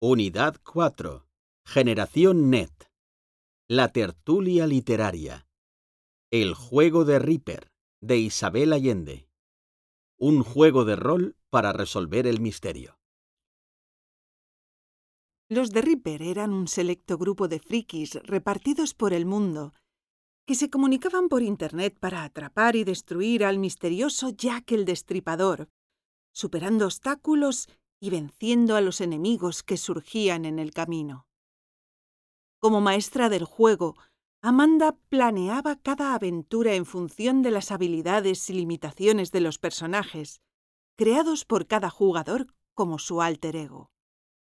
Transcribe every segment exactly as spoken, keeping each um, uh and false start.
Unidad cuatro. Generación Net. La tertulia literaria. El juego de Ripper, de Isabel Allende. Un juego de rol para resolver el misterio. Los de Ripper eran un selecto grupo de frikis repartidos por el mundo que se comunicaban por Internet para atrapar y destruir al misterioso Jack el Destripador, superando obstáculos y venciendo a los enemigos que surgían en el camino. Como maestra del juego, Amanda planeaba cada aventura en función de las habilidades y limitaciones de los personajes, creados por cada jugador como su alter ego.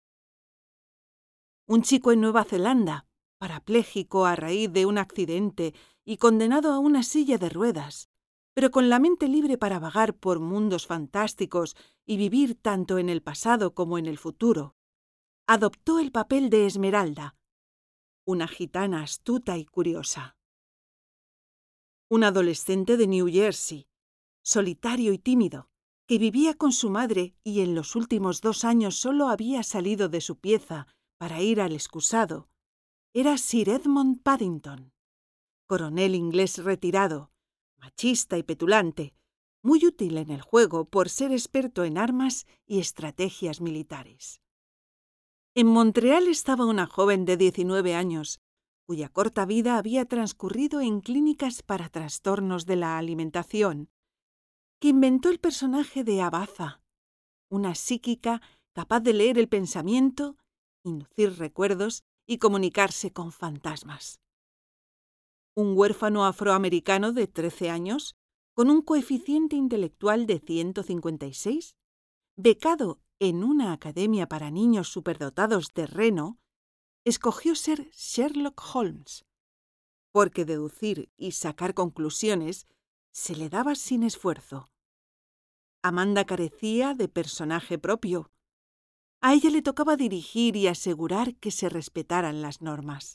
Un chico en Nueva Zelanda, parapléjico a raíz de un accidente y condenado a una silla de ruedas, pero con la mente libre para vagar por mundos fantásticos y vivir tanto en el pasado como en el futuro, adoptó el papel de Esmeralda, una gitana astuta y curiosa. Un adolescente de New Jersey, solitario y tímido, que vivía con su madre y en los últimos dos años solo había salido de su pieza para ir al excusado, era Sir Edmund Paddington, coronel inglés retirado, machista y petulante, muy útil en el juego por ser experto en armas y estrategias militares. En Montreal estaba una joven de diecinueve años, cuya corta vida había transcurrido en clínicas para trastornos de la alimentación, que inventó el personaje de Abaza, una psíquica capaz de leer el pensamiento, inducir recuerdos y comunicarse con fantasmas. Un huérfano afroamericano de trece años, con un coeficiente intelectual de ciento cincuenta y seis, becado en una academia para niños superdotados de Reno, escogió ser Sherlock Holmes, porque deducir y sacar conclusiones se le daba sin esfuerzo. Amanda carecía de personaje propio. A ella le tocaba dirigir y asegurar que se respetaran las normas.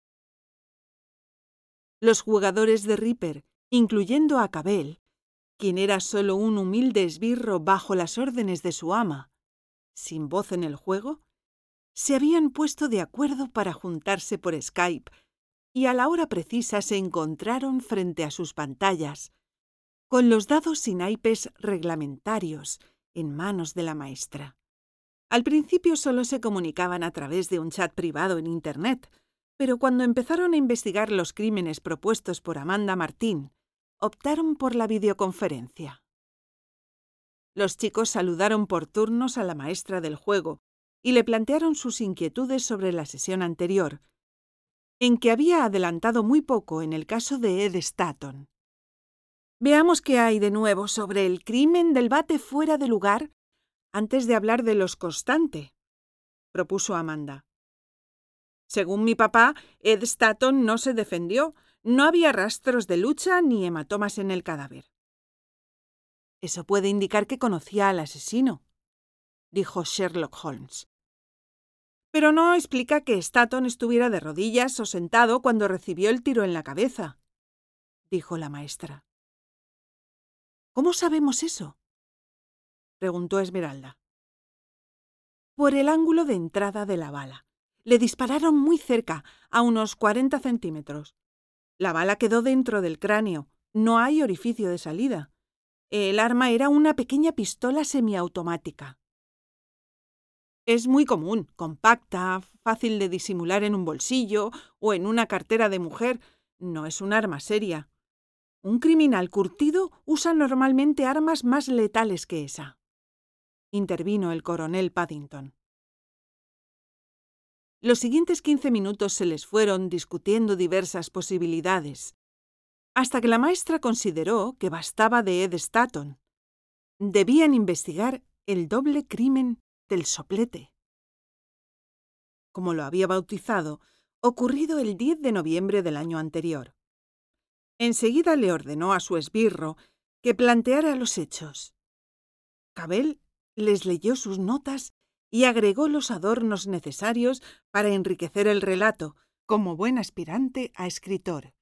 Los jugadores de Ripper, incluyendo a Cabell, quien era solo un humilde esbirro bajo las órdenes de su ama, sin voz en el juego, se habían puesto de acuerdo para juntarse por Skype y a la hora precisa se encontraron frente a sus pantallas, con los dados y naipes reglamentarios en manos de la maestra. Al principio solo se comunicaban a través de un chat privado en Internet, pero cuando empezaron a investigar los crímenes propuestos por Amanda Martín, optaron por la videoconferencia. Los chicos saludaron por turnos a la maestra del juego y le plantearon sus inquietudes sobre la sesión anterior, en que había adelantado muy poco en el caso de Ed Stanton. Veamos qué hay de nuevo sobre el crimen del bate fuera de lugar antes de hablar de los Constante, propuso Amanda. Según mi papá, Ed Stanton no se defendió. No había rastros de lucha ni hematomas en el cadáver. Eso puede indicar que conocía al asesino, dijo Sherlock Holmes. Pero no explica que Stanton estuviera de rodillas o sentado cuando recibió el tiro en la cabeza, dijo la maestra. ¿Cómo sabemos eso?, preguntó Esmeralda. Por el ángulo de entrada de la bala. Le dispararon muy cerca, a unos cuarenta centímetros. La bala quedó dentro del cráneo. No hay orificio de salida. El arma era una pequeña pistola semiautomática. Es muy común, compacta, fácil de disimular en un bolsillo o en una cartera de mujer. No es un arma seria. Un criminal curtido usa normalmente armas más letales que esa, intervino el coronel Paddington. Los siguientes quince minutos se les fueron discutiendo diversas posibilidades, hasta que la maestra consideró que bastaba de Ed Stanton. Debían investigar el doble crimen del soplete, como lo había bautizado, ocurrido el diez de noviembre del año anterior. Enseguida le ordenó a su esbirro que planteara los hechos. Cabell les leyó sus notas y agregó los adornos necesarios para enriquecer el relato, como buen aspirante a escritor.